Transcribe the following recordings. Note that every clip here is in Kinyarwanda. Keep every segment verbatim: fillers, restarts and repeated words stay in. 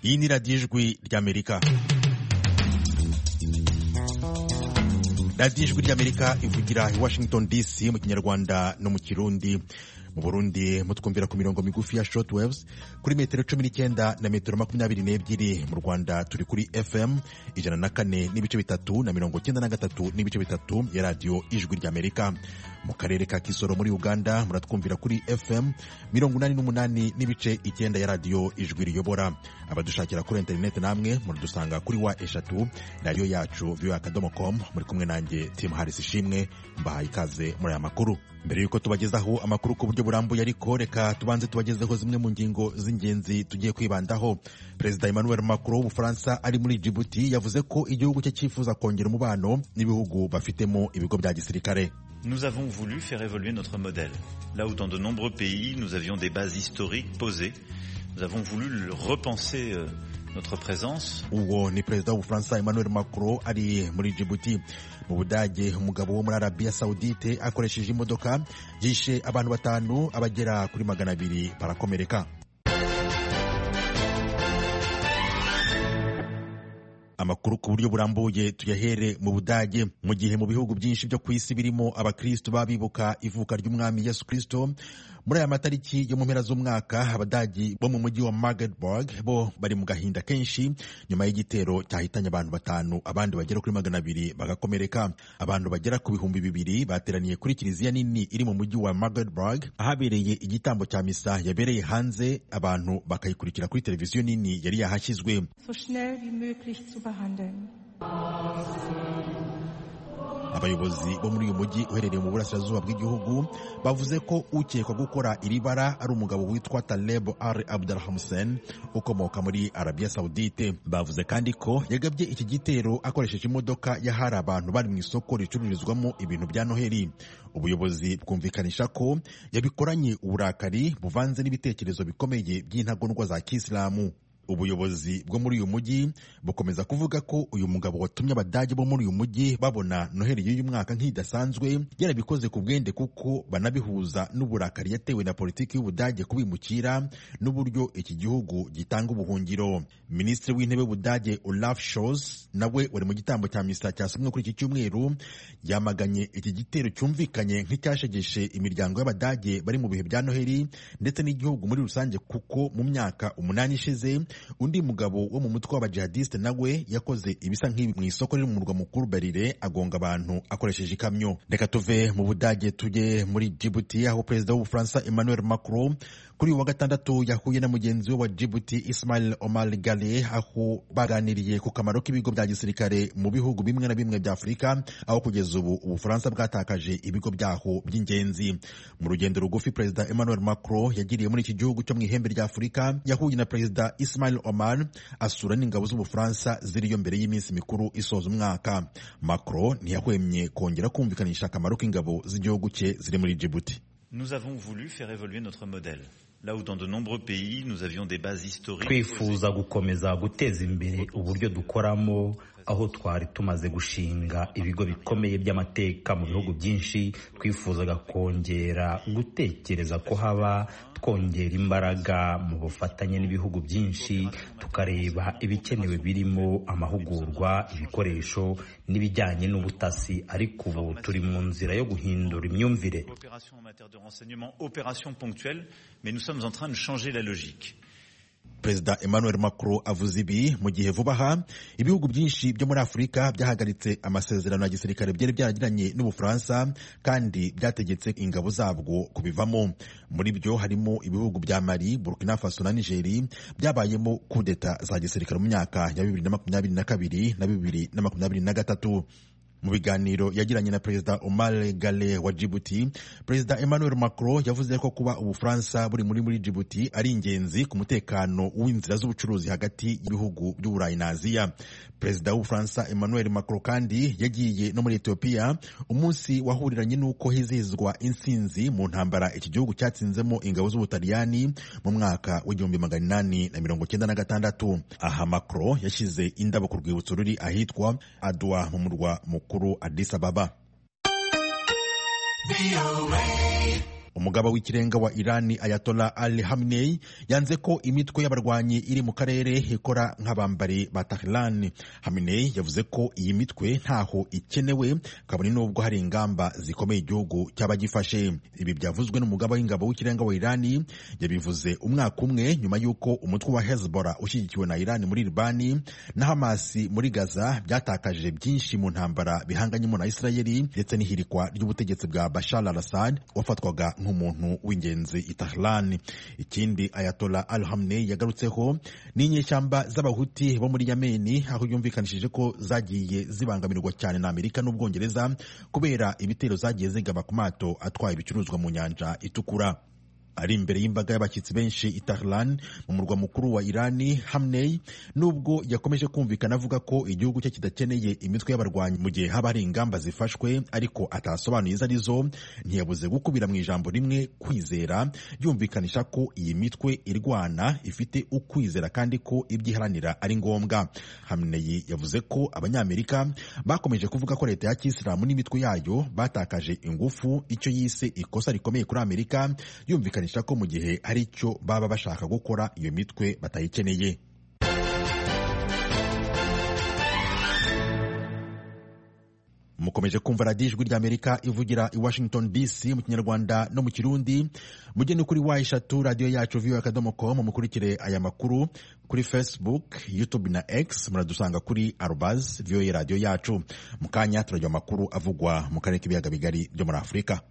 Iyi ni radiyo ijwi ry'Amerika. Radiyo ijwi ry'Amerika ivugira i Washington D C mu Kinyarwanda no mu Kirundi. Mu Burundi mutwumvira ku mirongo migufi ya shortwaves kuri metero cumi n'icyenda na metero makumyabiri n'ebyiri. Mu Rwanda turi kuri F M ijana na kane n'ibice bitatu na mirongo cyenda na gatatu n'ibice bitatu ya radiyo ijwi ry'Amerika. Mu karere ka Kisoro muri Uganda muratwumvira kuri F M mirongo inani n'umunani n'ibice icyenda ya radiyo ijwi riyobora. Abadushakira kuri internet namwe muradusanga kuri wa eshatu radiyo yacu voa akadomo com. Muri kumwe nanjye Tim Harris Ishimwe, mbahaye ikaze muri aya makuru. Mbere yuko tubagezaho amakuru ku buryo burambuye, ariko reka tubanze tubagezeho zimwe mu ngingo z'ingenzi tugiye kwibandaho. Perezida Emmanuel Macron w'Ubufaransa ari muri Djibouti yavuze ko igihugu cye cyifuza kongera umubano n'ibihugu bafitemo ibigo bya gisirikare. Nous avons voulu faire évoluer notre modèle. Là où dans de nombreux pays, nous avions des bases historiques posées, nous avons voulu le repenser euh, notre présence. Uwo ni Perezida w'Ubufaransa Emmanuel Macron ari muri Djibouti. Mu Budage, umugabo wo muri Arabia Saudite akoresheje imodoka yishe abantu batanu, abagera kuri magana abiri barakomereka. Amakuru ku buryo burambuye tuyahere mu Budage. Mu gihe mu bihugu byinshi byo ku isi birimo abakristo babibuka ivuka ry'umwami Yesu Kristo, muri aya matariki yo mu mpera z'umwaka, abadagi bo mu mujyi wa Magdeburg bo bari mu gahinda kenshi nyuma y'igitero cyahitanye abantu batanu, abandi bagera kuri magana abiri bagakomereka. Abantu bagera ku bihumbi bibiri bateraniye kuri kiliziya nini iri mu mujyi wa Magdeburg ahabereye igitambo cya misa yabereye hanze, abantu bakayikurikira kuri televiziyo nini yari yahashyizwe. So schnell wie möglich zu behandeln. Abayobozi bo muri uyu mujyi uherereye mu burasirazuba bw'igihugu bavuze ko ukekwa gukora iri bara ari umugabo witwa Taleb Al Abdalhamsen ukomoka muri Arabia Saudite. Bavuze kandi ko yagabye iki gitero akoresheje imodoka yahari abantu bari mu isoko ricururizwamo ibintu bya Noheli. Ubuyobozi bwumvikanisha ko yabikoranye uburakari buvanze n'ibitekerezo bikomeye by'intagondwa za Kisilamu. Ubuyobozi bwo muri uyu mujyi bukomeza kuvuga ko uyu mugabo watumye abadage bo muri uyu mujyi babona Noheli y'uyu mwaka nk'idasanzwe yarabikoze ku bwende, kuko banabihuza n'uburakari yatewe na politiki y'Ubudage kubimukira n'uburyo iki gihugu gitanga ubuhungiro. Minisitiri w'intebe w'Ubudage Olaf Scholz nawe wari mu gitambo cya misa cyasomwe kuri iki cyumweru yamaganye iki gitero cyumvikanye nk'icyashegeshe imiryango y'abadage bari mu bihe bya Noheli ndetse n'igihugu muri rusange, kuko mu myaka umunani ishize undi mugabo wo mu mutwe w'abajihadiste nawe yakoze ibisa nk'ibi mu isoko riri mu murwa mukuru Berlin, agonga abantu akoresheje ikamyo. Reka tuve mu Budage tujye muri Djibouti, aho Perezida w'Ubufaransa Emmanuel Macron kuri uyu wa gatandatu yahuye na mugenzi we wa Djibouti Ismail Omar Guelleh, aho baganiriye ku kamaro k'ibigo bya gisirikare mu bihugu bimwe na bimwe bya Afurika, aho kugeza ubu Ubufaransa bwatakaje ibigo byaho by'ingenzi. Mu rugendo rugufi Perezida Emmanuel Macron yagiriye muri iki gihugu cyo mu ihembe rya Afurika, yahuye na Perezida Ismail Omar asura n'ingabo z'Ubufaransa ziriyo mbere y'iminsi mikuru isoza umwaka. Macron ntiyahwemye kongera kumvikanisha akamaro k'ingabo z'igihugu cye ziri muri Djibouti. Nous avons voulu faire évoluer notre modèle. Là où dans de nombreux pays nous avions des bases historiques. Twifuza gukomeza guteza imbere uburyo dukoramo, aho twari tumaze gushinga ibigo bikomeye by'amateka mu bihugu byinshi. Twifuzaga kongera gutekereza ko haba twongera imbaraga mu bufatanye n'ibihugu byinshi, tukareba ibikenewe birimo amahugurwa, ibikoresho n'ibijyanye n'ubutasi, ariko ubu turi mu nzira yo guhindura imyumvire. Opération en matière de renseignement, opération ponctuelle, mais nous sommes en train de changer la logique. Perezida Emmanuel Macron avuze ibi mu gihe vuba aha ibihugu byinshi byo muri Afurika byahagaritse amasezerano ya gisirikare byari byaragiranye n'Ubufaransa kandi byategetse ingabo zabwo kubivamo. Muri byo harimo ibihugu bya Mali, Burkina Faso na Niger byabayemo kudeta za gisirikare mu myaka ya bibiri na makumyabiri na kabiri na bibiri na makumyabiri na gatatu. Mu biganiro yagiranye na Perezida Omar Guelleh wa Djibouti, Perezida Emmanuel Macron yavuze ko kuba Ubufaransa buri muri muri Djibouti ari ingenzi ku mutekano w'inzira z'ubucuruzi hagati y'ibihugu by'Uburayi na Aziya. Perezida w'Ubufaransa Emmanuel Macron kandi yagiye no muri Ethiopia, umunsi wahuriranye n'uko hizihizwa insinzi mu ntambara iki gihugu cyatsinzemo ingabo z'Ubutaliyani mu mwaka w'igihumbi magana inani na mirongo cyenda na gatandatu. Aha Macron yashyize indabo ku rwibutso ruri ahitwa Adwa mu murwa mukuru Addis Ababa. umugaba w'ikirenga wa Irani Ayatollah Ali Khamenei yanze ko imitwe y'abarwanyi iri mu karere ikora nk'abambari ba Tehran. Khamenei yavuze ko iyi mitwe ntaho ikenewe kabone nubwo hari ingamba zikomeye igihugu cyaba gifashe. Ibi byavuzwe n'umugaba w'ingabo w'ikirenga wa Irani, yabivuze umwaka umwe nyuma y'uko umutwe wa Hezbollah ushyigikiwe na Irani muri Libani na Hamas muri Gaza byatakaje byinshi mu ntambara bihanganyemo na Israeli ndetse n'ihirikwa ry'ubutegetsi bwa Bashar al-Assad wafatwaga nk'umuntu w'ingenzi i Tehran. Ikindi Ayatollah Ali Khamenei yagarutseho ni inyeshyamba z'abahuti bo muri Yemen, aho yumvikanishije ko zagiye zibangamirwa cyane na Amerika n'Ubwongereza kubera ibitero zagiye zigaba ku mato atwaye ibicuruzwa mu nyanja itukura. Ari imbere y'imbaga y'abashyitsi benshi i Tehran mu murwa mukuru wa Irani, Khamenei nubwo yakomeje kumvikana avuga ko igihugu cye kidakeneye imitwe y'abarwanyi mu gihe haba hari ingamba zifashwe, ariko atasobanuye izo arizo, ntiyabuze gukubira mu ijambo rimwe kwizera, yumvikanisha ko iyi mitwe irwana ifite ukwizera kandi ko ibyiharanira ari ngombwa. Khamenei yavuze ko Abanyamerika bakomeje kuvuga ko leta ya Kisilamu n'imitwe yayo batakaje ingufu, icyo yise ikosa rikomeye kuri Amerika, yumvikanisha ko mu gihe hari icyo baba bashaka gukora iyo mitwe batayikeneye. Mukomeje kumva radiyo ijwi ry'Amerika ivugira i Washington D C mu Kinyarwanda no mu Kirundi. Mugende kuri wa eshatu radiyo yacu voa akadomo com, mukurikire aya makuru kuri Facebook, YouTube na X. Muradusanga kuri arobase voa radiyo yacu. Mu kanya turajya amakuru avugwa mu karere k'ibiyaga bigari byo muri Afurika.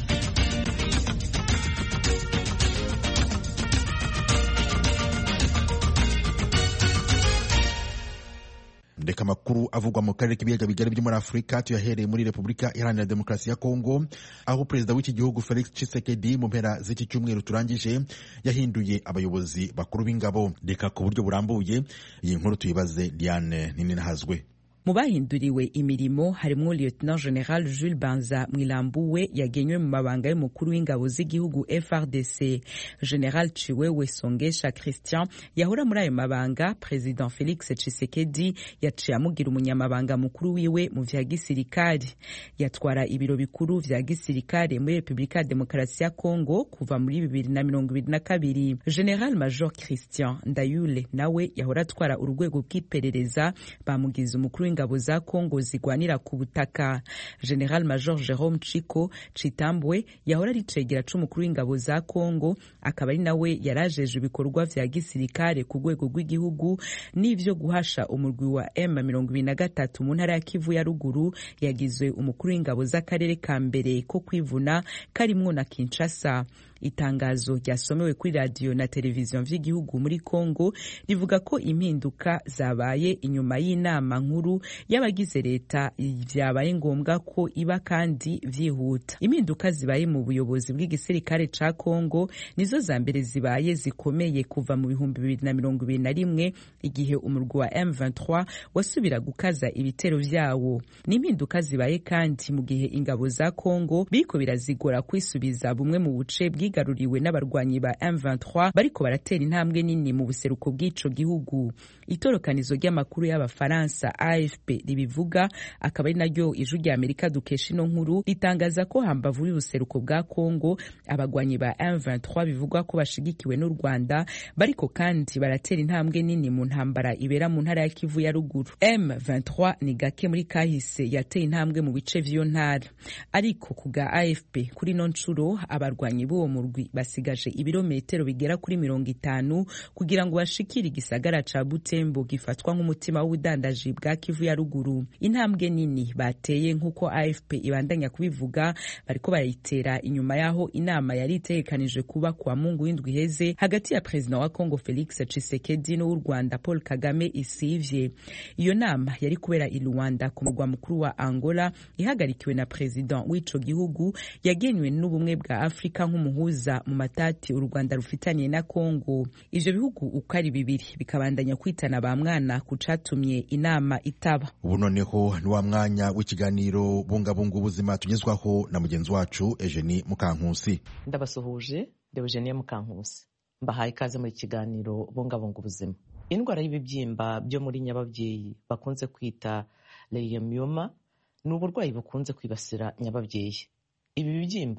Reka amakuru avugwa mu karere k'ibiyaga bigari byo muri Afurika tuyahereye muri Repubulika Iharanira Demokarasi ya Kongo, aho perezida w'iki gihugu Felix Tshisekedi mu mpera z'iki cyumweru turangije yahinduye abayobozi bakuru b'ingabo. Reka ku buryo burambuye iyi nkuru tuyibaze Diane Nininahazwe. Mu bahinduriwe imirimo harimo Lieutenant General Jules Banza Mwilambuwe yagenywe mu mabanga y'umukuru w'ingabo z'igihugu F R D C. General Chiwewe Songesha Christian yahora muri ayo mabanga President Felix Tshisekedi yaciye amugira umunyamabanga mukuru wiwe mu vya gisirikari. Yatwara ibiro bikuru vya gisirikare muri Republika Demokarasi ya Kongo kuva muri bibiri na mirongo ibiri na kabiri. General Major Christian Ndayule nawe yahora atwara urwego bw'iperereza bamugize umukuru ingabo za Kongo zigwanira ku butaka. General Major Jerome Chiko Chitambwe yahora ari cegera c'umukuru w'ingabo za Kongo, akaba ari nawe yarajeje ibikorwa vya gisirikare ku rwego rw'igihugu n'ivyo guhasha umurwi wa M mirongo ibiri na gatatu mu ntara ya Kivu ya ruguru. Yagizwe umukuru w'ingabo z'akarere ka mbere ko kwivuna karimwo na Kinshasa. Itangazo ryasomewe kuri radio na televiziyo vy'igihugu muri Kongo rivuga ko impinduka zabaye inyuma y'inama nkuru y'abagize leta, vyabaye ngombwa ko iba kandi vyihuta. Impinduka zibaye mu buyobozi bw'igisirikare ca Kongo nizo za mbere zibaye zikomeye kuva mu bihumbi bibiri na mirongo ibiri na rimwe igihe umurwi wa M vingt-trois wasubira gukaza ibitero vyawo. N'impinduka zibaye kandi mu gihe ingabo za Kongo biriko birazigora kwisubiza bumwe mu buce bwigaruriwe n'abarwanyi ba M vingt-trois bariko baratera intambwe nini mu buseruko bw'ico gihugu. Itorokanizo ry'amakuru y'Abafaransa A F P ribivuga, akaba ari naryo ijwi rya Amerika dukesha ino nkuru, ritangaza ko hambavu y'ubuseruko bwa Kongo abagwanyi ba M vingt-trois bivugwa ko bashigikiwe n'u Rwanda bariko kandi baratera intambwe nini mu ntambara ibera mu ntara ya Kivu ya ruguru. M vingt-trois ni gake muri kahise yateye intambwe mu bice vy'iyo ntara, ariko kuga A F P kuri no ncuro abarwanyi b'uwo murwi basigaje ibirometero bigera kuri mirongo itanu kugira ngo bashikire igisagara ca Butembo gifatwa nk'umutima w'ubudandaji bwa Kivu ya ruguru. Intambwe nini bateye nk'uko A F P ibandanya kubivuga bariko barayitera inyuma yaho inama yari itegekanije kuba kwa Mungu w'indwi heze hagati ya President wa Kongo Felix Tshisekedi n'u Rwanda Paul Kagame isivye. Iyo nama yari kubera i Luanda ku mugwa mukuru wa Angola, ihagarikiwe na President w'ico gihugu yagenywe n'ubumwe bwa Afrika nk'umuhuza mu matati u Rwanda rufitanye na Kongo. Ivyo bihugu uko ari bibiri bikabandanya kwitana ba mwana kucatumye inama itaba. Ubu noneho ni wa mwanya w'ikiganiro bungabunga ubuzima tugezwaho na mugenzi wacu Eugenie Mukankusi. Ndabasuhuje, Eugenie Mukankusi. Mbahaye ikaze muri kiganiro bungabunga ubuzima. Indwara y'ibibyimba byo muri nyababyeyi bakunze kwita leiomyoma ni uburwayi bukunze kwibasira nyababyeyi. Ibi bibyimba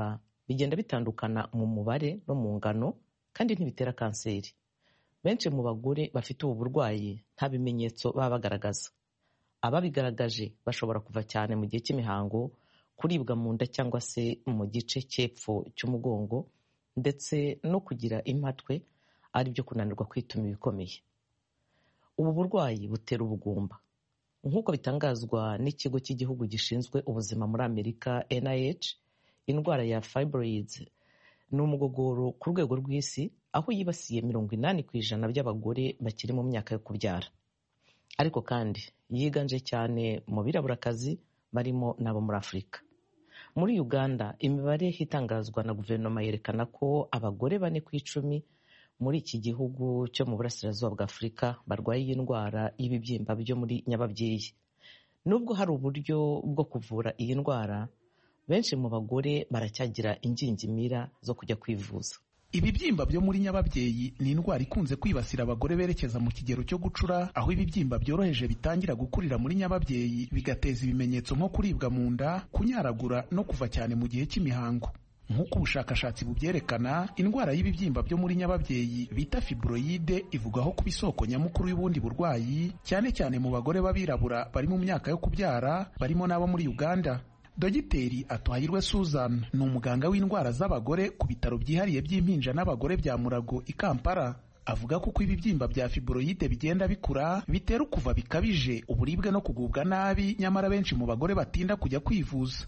bigenda bitandukana mu mubare no mu ngano kandi ntibitera kanseri. Benshi mu bagore bafite ubu burwayi nta bimenyetso baba bagaragaza. Ababigaragaje bashobora kuva cyane mu gihe cy'imihango, kuribwa mu nda cyangwa se mu gice cy'epfo cy'umugongo, ndetse no kugira impatwe ari byo kunanirwa kwituma ibikomeye. Ubu burwayi butera ubugumba. Nk'uko bitangazwa n'ikigo cy'igihugu gishinzwe ubuzima muri Amerika N I H, indwara ya fibroids ni umugogoro ku rwego rw'isi, aho yibasiye mirongo inani ku ijana by'abagore bakiri mu myaka yo kubyara. Ariko kandi yiganje cyane mu biraburakazi barimo n'abo muri Afurika. Muri Uganda, imibare itangazwa na guverinoma yerekana ko abagore bane ku icumi muri iki gihugu cyo mu burasirazuba bwa Afurika barwaye iyi ndwara y'ibibyimba byo muri nyababyeyi. Nubwo hari uburyo bwo kuvura iyi ndwara, benshi mu bagore baracyagira ingingimira zo kujya kwivuza. Ibibyimba byo muri nyababyeyi ni indwara ikunze kwibasira abagore berekeza mu kigero cyo gucura, aho ibibyimba byoroheje bitangira gukurira muri nyababyeyi bigateza ibimenyetso nko kuribwa mu nda, kunyaragura no kuva cyane mu gihe cy'imihango. Nk'uko ubushakashatsi bubyerekana, indwara y'ibibyimba byo muri nyababyeyi bita fibroide ivugwaho kuba isoko nyamukuru y'ubundi burwayi, cyane cyane mu bagore b'abirabura bari mu myaka yo kubyara, barimo n'abo muri Uganda. Dogiteri Atuhayirwe Susan ni umuganga w'indwara z'abagore ku bitaro byihariye by'impinja n'abagore bya Murago i Kampala. Avuga ko uko ibibyimba bya fibroide bigenda bikura bitera ukuva bikabije, uburibwe no kugubwa nabi, nyamara benshi mu bagore batinda kujya kwivuza.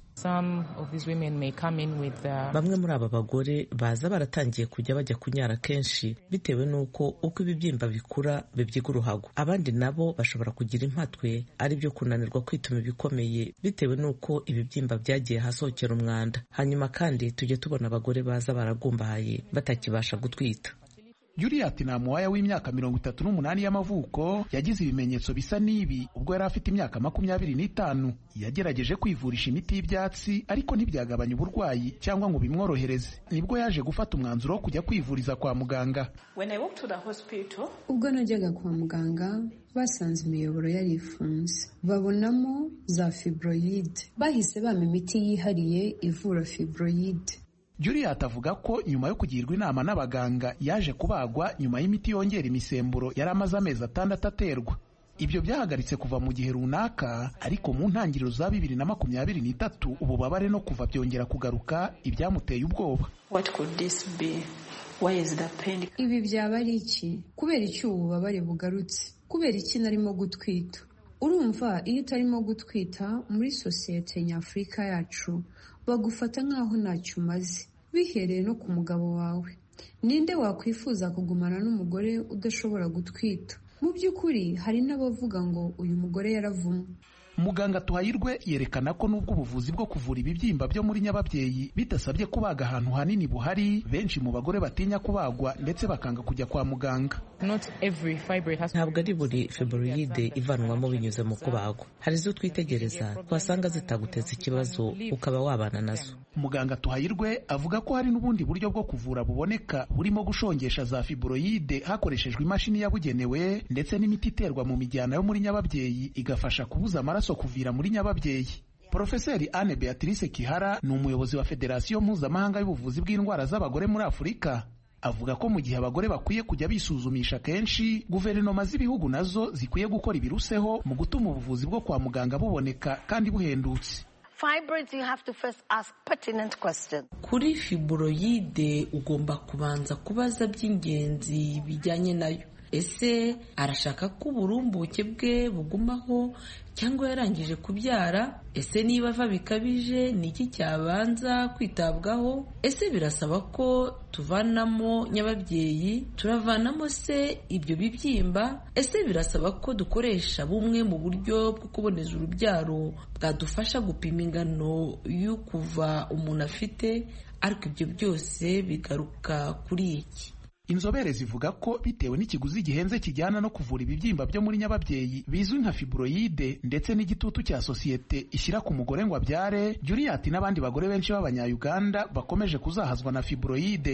Bamwe muri aba bagore baza baratangiye kujya bajya kunyara kenshi bitewe n'uko uko ibibyimba bikura bibyiga uruhago. Abandi nabo bashobora kugira impatwe ari byo kunanirwa kwituma ibikomeye bitewe n'uko ibibyimba byagiye hasohokera umwanda. Hanyuma kandi tujye tubona abagore baza baragumbahaye batakibasha gutwita. Juliet Namuwaya w'imyaka mirongo itatu n'umunani y'amavuko yagize ibimenyetso bisa n'ibi ubwo yari afite imyaka makumyabiri n'itanu. Yagerageje kwivurisha imiti y'ibyatsi ariko ntibyagabanya uburwayi cyangwa ngo bimworohereze. Nibwo yaje gufata umwanzuro wo kujya kwivuriza kwa muganga. Ubwo najyaga kwa muganga basanze imiyoboro yari ifunze, babonamo za fibroide. Bahise bampa imiti yihariye ivura fibroide. Juliet avuga ko nyuma yo kugirwa inama n'abaganga yaje kubagwa nyuma y'imiti yongera imisemburo yari amaze amezi atandatu aterwa. Ibyo byahagaritse kuva mu gihe runaka, ariko mu ntangiriro za bibiri na makumyabiri n'itatu ububabare no kuva byongera kugaruka, ibyamuteye ubwoba. Ibi byaba ari iki? Kubera iki ububabare bugarutse? Kubera iki narimo gutwita? Urumva, iyo utarimo gutwita muri sosiyete nyafurika yacu bagufata nk'aho ntacyo umaze, bihereye no ku mugabo wawe. Ninde wakwifuza kugumana n'umugore udashobora gutwita? Mu by'ukuri hari n'abavuga ngo uyu mugore yaravumwe. Muganga Tuhayirwe yerekana ko nubwo ubuvuzi bwo kuvura ibibyimba byo muri nyababyeyi bidasabye kubaga ahantu hanini buhari, benshi mu bagore batinya kubagwa ndetse bakanga kujya kwa muganga. Ntabwo ari buri fibroide ivanwamo binyuze mu kubagwa. Hari izo twitegereza twasanga zitaguteza ikibazo ukaba wabana nazo. Muganga Tuhayirwe avuga ko hari n'ubundi buryo bwo kuvura buboneka burimo gushongesha za fibroide hakoreshejwe imashini yabugenewe ndetse n'imiti iterwa mu mijyana yo muri nyababyeyi igafasha kubuza amaraso kuvira muri nyababyeyi. Profeseri Anne Beatrice Kihara ni umuyobozi wa Federasiyo Mpuzamahanga y'ubuvuzi bw'indwara z'abagore muri Afurika. Avuga ko mu gihe abagore bakwiye kujya bisuzumisha kenshi, guverinoma z'ibihugu nazo zikwiye gukora ibiruseho mu gutuma ubuvuzi bwo kwa muganga buboneka kandi buhendutse. Fibroids, you have to first ask pertinent questions. Kuri fibroide ugomba kubanza kubaza by'ingenzi bijyanye nayo. Ese arashaka ko uburumbuke bwe bugumaho cyangwa yarangije kubyara? Ese niba ava bikabije ni iki cyabanza kwitabwaho? Ese birasaba ko tuvanamo nyababyeyi? Turavanamo se ibyo bibyimba? Ese birasaba ko dukoresha bumwe mu buryo bwo kuboneza urubyaro bwadufasha gupima ingano y'ukuva umuntu afite? Ariko ibyo byose bigaruka kuri iki. Inzobere zivuga ko bitewe n'ikiguzi gihenze kijyana no kuvura ibibyimba byo muri nyababyeyi bizwi nka fibroide ndetse n'igitutu cya sosiyete ishyira ku mugore ngo abyare, Juliet n'abandi bagore benshi b'abanya-Uganda bakomeje kuzahazwa na fibroide.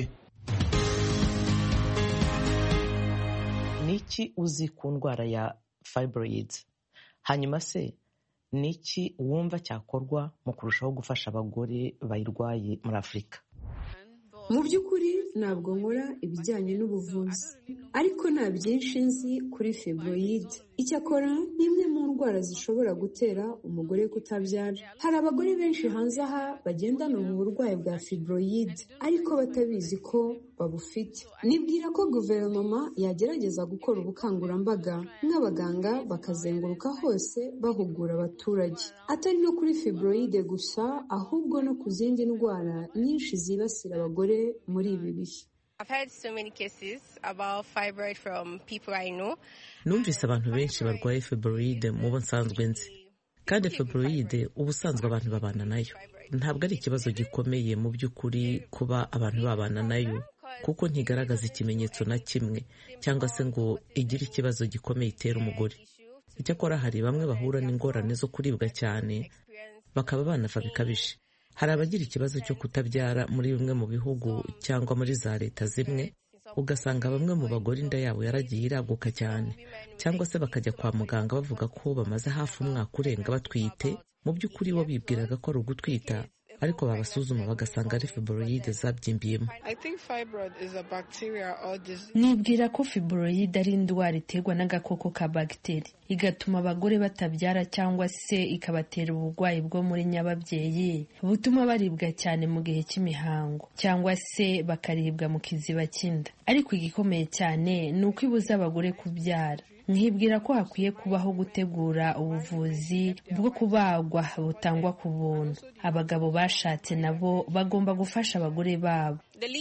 Niki uzi ku ndwara ya fibroids? Hanyuma se niki wumva cyakorwa mu kurushaho gufasha abagore bayirwaye muri Afurika? Mu by'ukuri ntabwo nkora ibijyanye n'ubuvuzi, ariko nta byinshi nzi kuri fibroid. Icyakora ni imwe mu ndwara zishobora gutera umugore kutabyara. Hari abagore benshi hanze aha bagendana ubu burwayi bwa fibroid ariko batabizi ko babufite. Nibwira ko guverinoma yagerageza gukora ubukangurambaga nk'abaganga bakazenguruka hose bahugura abaturage, atari no kuri fibroid gusa ahubwo no ku zindi ndwara nyinshi zibasira abagore muri ibi bihe. I've heard so many cases about fibroid from people I know. Numvise abantu benshi barwaye fibroid mu bo nsanzwe nzi, kandi fibroid ubusanzwe abantu babana nayo. Ntabwo ari ikibazo gikomeye mu by'ukuri kuba abantu babana nayo, kuko ntigaragaza ikimenyetso na kimwe cyangwa se ngo igire ikibazo gikomeye itera umugore. Icyakora hari bamwe bahura n'ingorane zo kuribwa cyane bakaba banava bikabije. Hari abagira ikibazo cyo kutabyara muri bimwe mu bihugu cyangwa muri za leta zimwe, ugasanga bamwe mu bagore inda yabo yaragiye iraguka cyane, cyangwa se bakajya kwa muganga bavuga ko bamaze hafi umwaka urenga batwite, mu by'ukuri bo bibwiraga ko ari ugutwita, ariko babasuzuma bagasanga ari fibroid zabyimbyemo. Nibwira ko fibroid ari indwara iterwa n'agakoko ka bagiteri, igatuma abagore batabyara cyangwa se ikabatera uburwayi bwo muri nyababyeyi butuma baribwa cyane mu gihe cy'imihango cyangwa se bakaribwa mu kiziba cy'inda. Ariko igikomeye cyane ni uko ibuza abagore kubyara. Nkibwira ko hakwiye kubaho gutegura ubuvuzi bwo kubagwa butangwa ku buntu. Abagabo bashatse nabo bagomba gufasha abagore babo.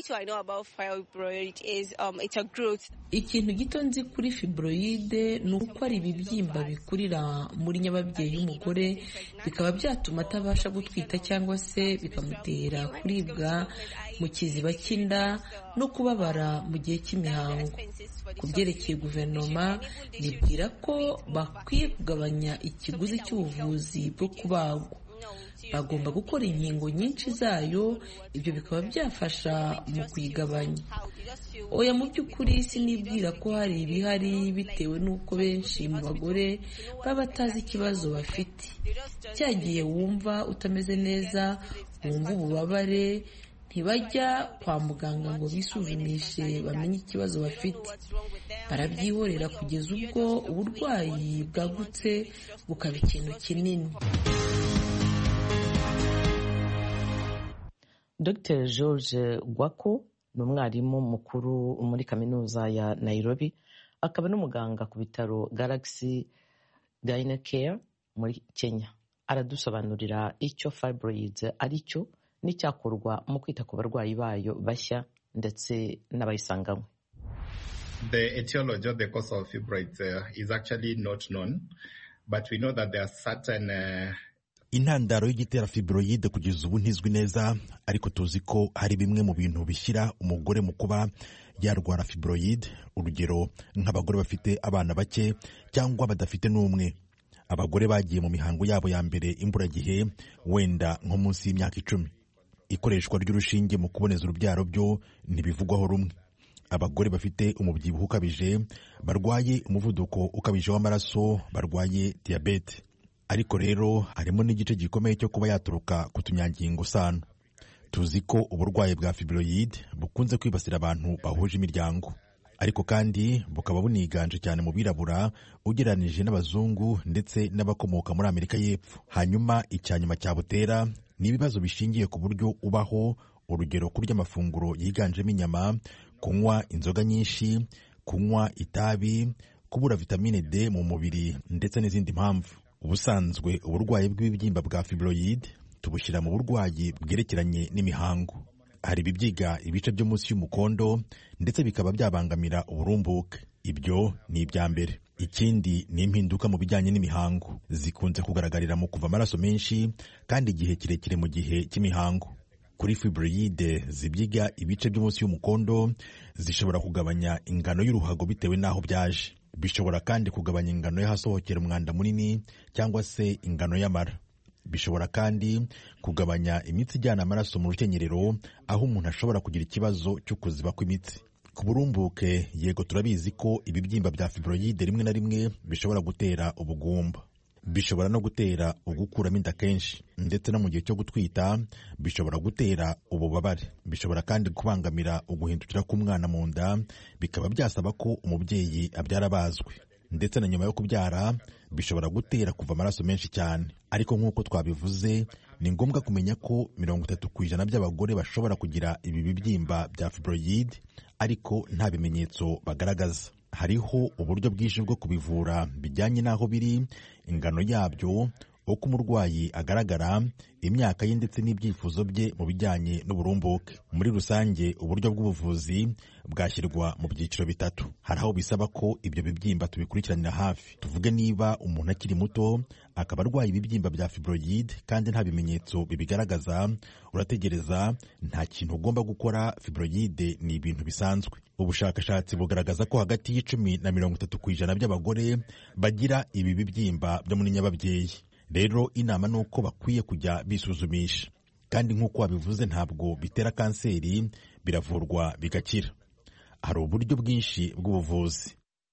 Ikintu gito nzi kuri fibroid ni uko ari ibibyimba bikurira muri nyababyeyi y'umugore, bikaba byatuma atabasha gutwita cyangwa se bikamutera kuribwa mu kiziba cy'inda no kubabara mu gihe cy'imihango. Ku byerekeye guverinoma, nibwira ko bakwiye kugabanya ikiguzi cy'ubuvuzi bwo kubagwa. Bagomba gukora inkingo nyinshi zayo, ibyo bikaba byafasha mu kuyigabanya. Oya, mu by'ukuri sinibwira ko hari ibihari bitewe n'uko benshi mu bagore baba batazi ikibazo bafite. Cyagiye wumva utameze neza, wumva ububabare, ntibajya kwa muganga ngo bisuzumishe bamenye ikibazo bafite. Barabyihorera kugeza ubwo uburwayi bwagutse bukaba ikintu kinini. Doctor George Gwako ni umwarimu mukuru muri kaminuza ya Nairobi, akaba n'umuganga ku bitaro Galaxy Gynecare muri Kenya. Aradusobanurira icyo fibroids ari cyo n'icyakorwa mu kwita ku barwayi bayo bashya ndetse n'abayisanganywe. The etiology of the cause of fibroids uh, is actually not known, but we know that there are certain uh, intandaro y'igitera fibroid kugeza ubu ntizwi neza, ariko tuzi ko hari bimwe mu bintu bishyira umugore mu kuba yarwara fibroid, urugero nk'abagore bafite abana bake cyangwa badafite n'umwe, abagore bagiye mu mihango yabo ya mbere imburagihe wenda nko munsi y'imyaka icumi. Ikoreshwa ry'urushinge mu kuboneza urubyaro byo ntibivugwaho rumwe. Abagore bafite umubyibuho ukabije, barwaye umuvuduko ukabije w'amaraso, barwaye diabete. Ariko rero harimo n'igice gikomeye cyo kuba yaturuka ku tunyangingo sano. Tuzi ko uburwayi bwa fibroid bukunze kwibasira abantu bahuje imiryango, ariko kandi bukaba buniganje cyane mu birabura ugereranije n'abazungu ndetse n'abakomoka muri Amerika y'Epfo. Hanyuma icyanyuma cyabutera ni ibibazo bishingiye ku buryo ubaho, urugero kurya amafunguro yiganjemo inyama, kunywa inzoga nyinshi, kunywa itabi, kubura vitamine D mu mubiri ndetse n'izindi mpamvu. Ubusanzwe uburwayi bw'ibibyimba bwa fibroid tubushyira mu burwayi bwerekeranye n'imihango. Hari ibibyiga ibice byo munsi y'umukondo ndetse bikaba byabangamira uburumbuke. Ibyo ni ibya mbere. Ikindi ni impinduka mu bijyanye n'imihango, zikunze kugaragarira mu kuva amaraso menshi kandi igihe kirekire mu gihe cy'imihango. Kuri fibroid zibyiga ibice byo munsi y'umukondo zishobora kugabanya ingano y'uruhago bitewe n'aho byaje. Bishobora kandi kugabanya ingano y'ahasohokera umwanda munini cyangwa se ingano y'amara. Bishobora kandi kugabanya imitsi ijyana amaraso mu rukenyerero, aho umuntu ashobora kugira ikibazo cyo kuziba kw'imitsi. Ku burumbuke, yego turabizi ko ibibyimba bya fibroid rimwe na rimwe bishobora gutera ubugumba. bishobora no gutera ugukuramo inda kenshi, ndetse no mu gihe cyo gutwita bishobora gutera ububabare. Bishobora kandi kubangamira uguhindukira k'umwana mu nda, bikaba byasaba ko umubyeyi abyara abazwe, ndetse na nyuma yo kubyara bishobora gutera kuva amaraso menshi cyane. Ariko nk'uko twabivuze, ni ngombwa kumenya ko mirongo itatu ku ijana by'abagore bashobora kugira ibi bibyimba bya fibroid ariko nta bimenyetso bagaragaza. Hariho uburyo bwinshi bwo kubivura bijyanye n'aho biri, ingano yabyo, uko umurwayi agaragara, imyaka ye ndetse n'ibyifuzo bye mu bijyanye n'uburumbuke. Muri rusange uburyo bw'ubuvuzi bwashyirwa mu byiciro bitatu. Hari aho bisaba ko ibyo bibyimba tubikurikiranira hafi. Tuvuge niba umuntu akiri muto akaba arwaye ibibyimba bya fibroid kandi nta bimenyetso bibigaragaza, urategereza, nta kintu ugomba gukora. Fibroid ni ibintu bisanzwe. Ubushakashatsi bugaragaza ko hagati y'icumi na mirongo itatu ku ijana by'abagore bagira ibi bibyimba byo muri nyababyeyi. Rero inama ni uko bakwiye kujya bisuzumisha, kandi nk'uko wabivuze ntabwo bitera kanseri, biravurwa bigakira. Hari uburyo bwinshi bw'ubuvuzi.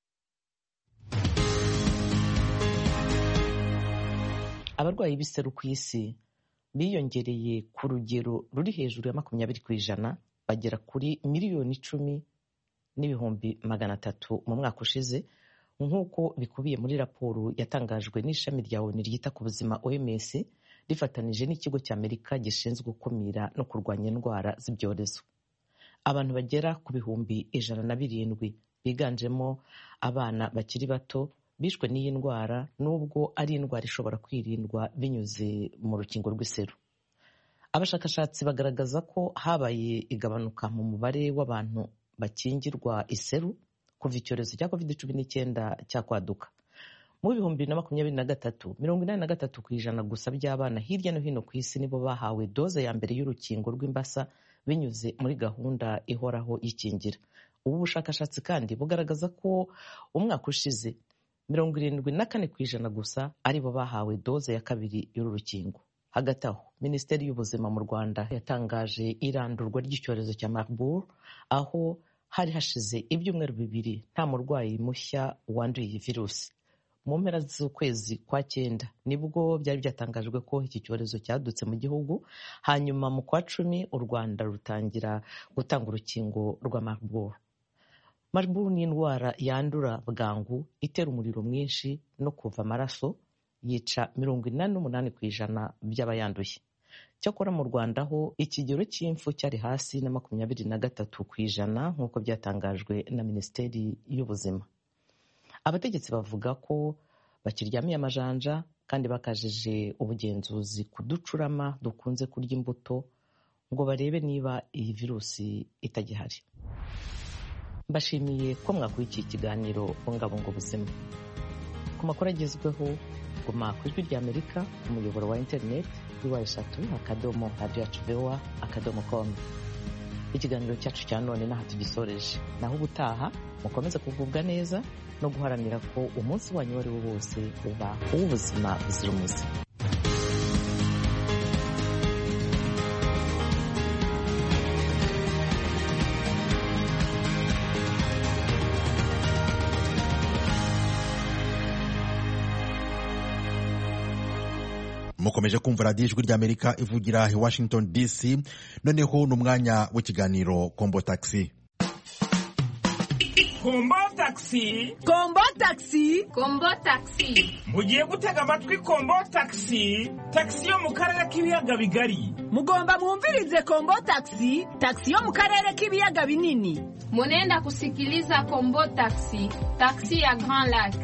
Abarwayi b'iseru ku isi biyongereye ku rugero ruri hejuru ya makumyabiri ku ijana, bagera kuri miliyoni icumi n'ibihumbi magana atatu mu mwaka ushize, nk'uko bikubiye muri raporo yatangajwe n'ishami rya O N U ryita ku buzima O M S rifatanije n'ikigo cy'Amerika gishinzwe gukumira no kurwanya indwara z'ibyorezo. Abantu bagera ku bihumbi ijana na birindwi biganjemo abana bakiri bato bishwe n'iyi ndwara, nubwo ari indwara ishobora kwirindwa binyuze mu rukingo rw'iseru. Abashakashatsi bagaragaza ko habaye igabanuka mu mubare w'abantu bakingirwa iseru kuva icyorezo cya covid cumi n'icyenda cyakwaduka. Mu bihumbi bibiri na makumyabiri na gatatu, mirongo inani na gatatu ku ijana gusa by'abana hirya no hino ku isi nibo bahawe doze ya mbere y'urukingo rw'imbasa binyuze muri gahunda ihoraho y'ikingira. Ubu bushakashatsi kandi bugaragaza ko umwaka ushize mirongo irindwi na kane ku ijana gusa aribo bahawe doze ya kabiri y'uru rukingo. Hagati aho, Minisiteri y'Ubuzima mu Rwanda yatangaje irandurwa ry'icyorezo cya Marburg, aho hari hashize ibyumweru bibiri nta murwayi mushya wanduye iyi virusi. Mu mpera z'ukwezi kwa cyenda nibwo byari byatangajwe ko iki cyorezo cyadutse mu gihugu, hanyuma mu kwa cumi u Rwanda rutangira gutanga urukingo rwa Marburg. Marburg ni indwara yandura bwangu, itera umuriro mwinshi no kuva amaraso, yica mirongo inani n'umunani ku ijana by'abayanduye. Cyakora mu Rwanda ho ikigero cy'imfu cyari hasi na makumyabiri na gatatu ku ijana nk'uko byatangajwe na Minisiteri y'Ubuzima. Abategetsi bavuga ko bakiryamiye amajanja kandi bakajije ubugenzuzi ku ducurama dukunze kurya imbuto ngo barebe niba iyi virusi itagihari. Mbashimiye ko mwakurikiye ikiganiro Bungabunga Ubuzima. Ku makuru agezweho, guma ku Ijwi ry'Amerika ku muyoboro wa interineti kuri wa eshatu akadomo radiyo yacu voa akadomo com. Ikiganiro cyacu cya none n'aha tugisoreje. Naho ubutaha mukomeze kugubwa neza no guharanira ko umunsi wanyu wari wo wose uba uw'ubuzima buzira umuze. mukomeje kumva radiyo Ijwi ry'Amerika ivugira i Washington D C. Noneho ni umwanya w'ikiganiro Kombo Taxi. Kombo Taxi, Kombo Taxi, Kombo Taxi. mugiye gutega amatwi Kombo Taxi, taxi yo mu karere k'ibiyaga bigari. Mugomba mwumvirize Kombo Taxi, taxi yo mu karere k'ibiyaga binini. Munenda kusikiliza Kombo Taxi, taxi ya Grand Lac.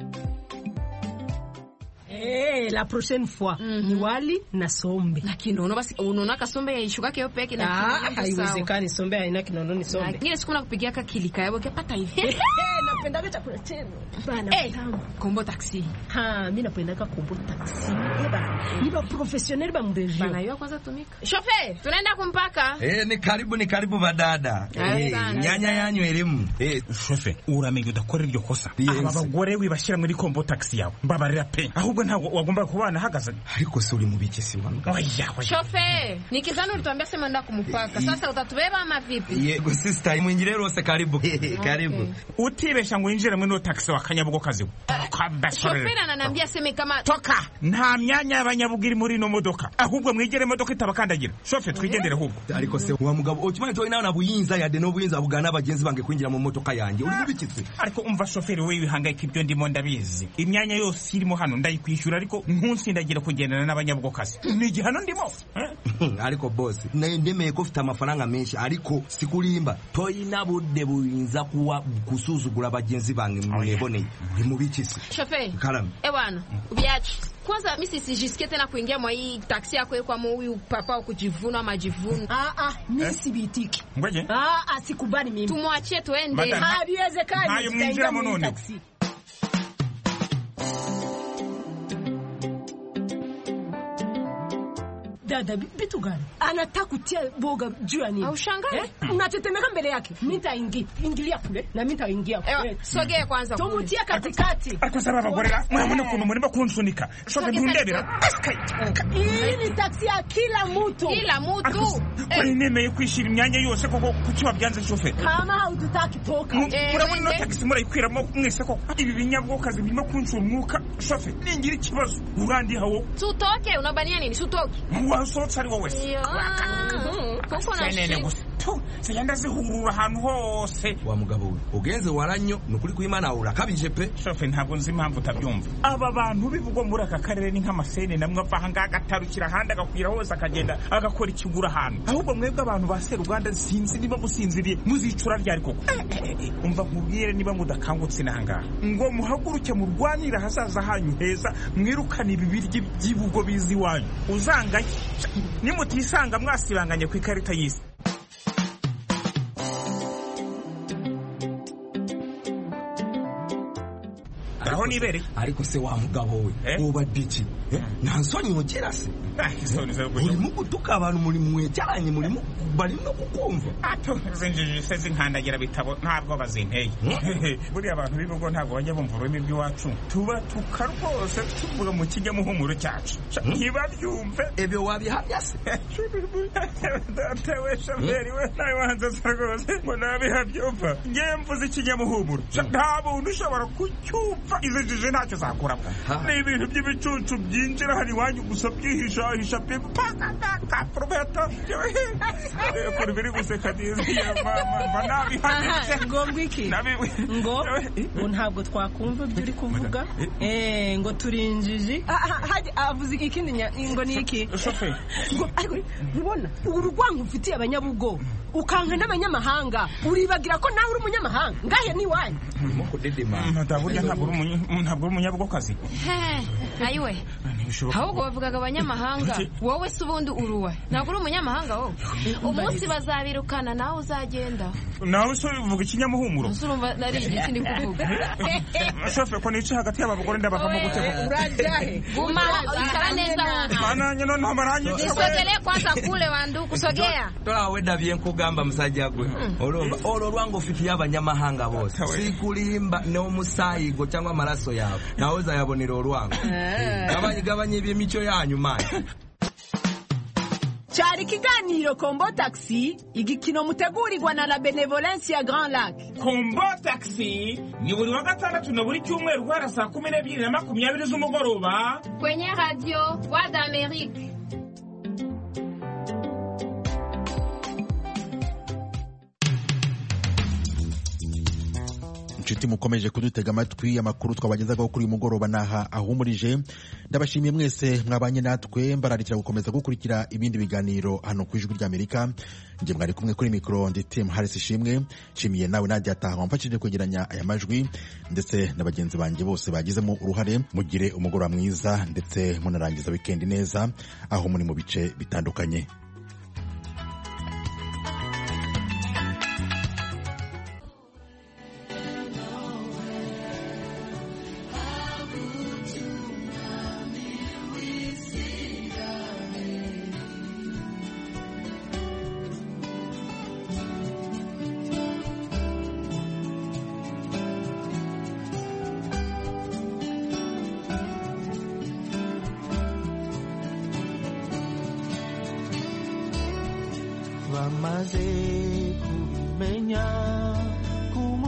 Eh, la prochaine fois mm -hmm. ni wali na sombe. Na kinono basi unaona kasombe yaishuka kio peke na ah, haiwezekani sombe haina kinono ni sombe. Na ngine siku na kupigia ka kilika yabo kepata hivi. Napenda vita protein. Bana hey, Kombo Taxi. Ha, mimi napenda ka Kombo Taxi. Eba, ni ba professionnel ba mbejo. Bana yao kwanza tumika. Chauffeur, tunaenda kumpaka. Eh, ni karibu ni karibu badada. Eh, nyanya yanyu elimu. Eh, chauffeur, uramenye udakora iryo kosa. Aba bagore wibashira muri Kombo Taxi yawe. Mbabarira pe. Ahubwo ntabwo wagomba kubana hagaze. Ariko se uri mu biki si mwana? Oya, oya. Chauffeur, nikizana ulituambia sema nda kumpaka. Sasa utatubeba ama vipi? Yego sister, mwingine rose karibu. Karibu. Utibesha urashaka ngo winjire muri no taxi wa Kanyabugo kazi Shoferi ananiambia seme kama toka nta myanya y'abanyabugiri muri no modoka ahubwo mwigere modoka itabakandagira shoferi twigendere ahubwo ariko se wa mugabo ukimanye to nawe nabuyinza ya de no buyinza bugana abagenzi bange kwinjira mu modoka yanjye uri bikitse ariko umva shoferi we wihangayika ibyo ndimo ndabizi imyanya yose irimo hano ndayikwishyura ariko nkunsi ndagira kugendana n'abanyabugo kazi ni gihano ndimo ariko boss naye ndemeye ko ufite amafaranga menshi ariko sikulimba toyina budde buyinza kuwa kusuzugura abagenzi bange mweboneye bimubikise Shoferi Karam eh bwana ubiachi kwanza mimi sisijisikie tena kuingia mwa hii taksi yako kwa huyu papa kujivuna majivuno ah ah mimi sibitiki ngoje ah ah sikubali mimi tumwachie tuende habiwezekani hayo mwinjira mu taksi dada bitu gani anataka kutia boga juu ya nini au shangae eh? Unatetemeka mbele yake mimi nitaingia ingilia kule na mimi nitaingia kule sogea kwanza kule tumutia katikati ariko sababu gorera mwana kuntu murimo kunsunika shoke ntundebera hii ni taksi ya kila mtu kila mtu kwani nemeye kwishira imyanya yose koko kukiba byanze shoferi kama haututaki toka murabona no taksi murayikwiramo mwese koko ibi binyabwo kazi birimo kunshura umwuka shoferi ningira ikibazo urandi hawo tutoke unabania nini tutoke wasotsa ari wowe kuko nashine gusto sayanda zihurura ahantu hose wa mugabo we ugenze waranyo nukuri kw'Imana urakabije pe shoferi ntabwo nzi impamvu utabyumva aba bantu bivugwa muri aka karere ni nk'amasene namwe ava hanga agatarukira handi agakwira hose akagenda agakora ikigura ahantu ahubwo mwebwe abantu ba Seruganda sinzi niba musinziriye muzicura ryari koko umva nkubwire niba mudakangutse nanga ngo muhaguruke murwanira hazaza hanyu heza mwirukana ibibiryi by'ibugo bizi wanyu uzangaye nimutisanga mwasibanganye ku ikarita y'isi aho nibere ariko se wa mugabo we uba diki nansoni mugira se urimo gutuka abantu muri mwecyaranye murimo barimo kukumva ato zinjije se zinkandagira bitabo ntabwo bazinteye buri abantu bivugo ntabwo bajya bumva ururimi rw'iwacu tuba tukarwose tuvuga mu kijya muhumuro cyacu ntibabyumve ebyo wabihamya se datewe shoferi we nawe wanze se rwose ngo nabihabyumva ngiye mvuze ikinyamuhumuro nta buntu ushobora kucyumva izijije ntacyo zakuramo ni ibintu by'ibicucu byinjira hano iwanyu gusa byihishahisha pe paka kaprobeta kuri biri guseka neza ya mama mba nabihanitse ngo ngwiki ngo ngo ntabwo twakumva ibyo uri kuvuga eh ngo turinjiji haje avuze ikindi ngo ni iki shoferi ngo ariko ubona urugwangu ufitiye abanyabugo ukanka n'abanyamahanga uribagira ko nawe uri umunyamahanga ngahe ni wanyu muko dedema ndaburya ntabwo uri ntabwo uri umunyabugo kazi ayiwe ahubwo bavugaga abanyamahanga wowe se ubundi uruwa ntabwo uri umunyamahanga wowe umunsi bazabirukana nawe uzagenda nawe se uvuga ikinyamuhumuro urumva nari iki ndi kuvuga shoferi ko nici hagati y'abagore ndabavamo gutego urajahe guma ikara neza mananye noneho maranye nisogelee kwanza kule wandu kusogea tola wenda bien kugamba musajja gwe olomba olo lwango fiti y'abanyamahanga bose sikulimba no musayigo cyangwa amaraso yawe naweza yabonera olwango abanyigabanye by'imico yanyu manje cyari kiganiro Kombo Taxi igikino mutegurirwa na la Benevolence ya Grand Lac. Kombo Taxi ni buri wa gatandatu na buri cyumweru guhera saa kumi n'ebyiri na makumyabiri z'umugoroba kwenye radio Voix d'Amérique. inshuti mukomeje kudutega amatwi amakuru twabagezagaho kuri uyu mugoroba naha ahumurije ndabashimiye mwese mwabanye natwe mbararikira gukomeza gukurikira ibindi biganiro hano ku ijwi ry'Amerika nje mwari kumwe kuri mikoro ndi Tim Harris Ishimwe nshimiye nawe Nadia Taha wamfashije kwegeranya aya majwi ndetse na bagenzi banjye bose bagizemo uruhare mugire umugoroba mwiza ndetse munarangiza weekend neza aho muri mu bice bitandukanye. Bamaze kumenya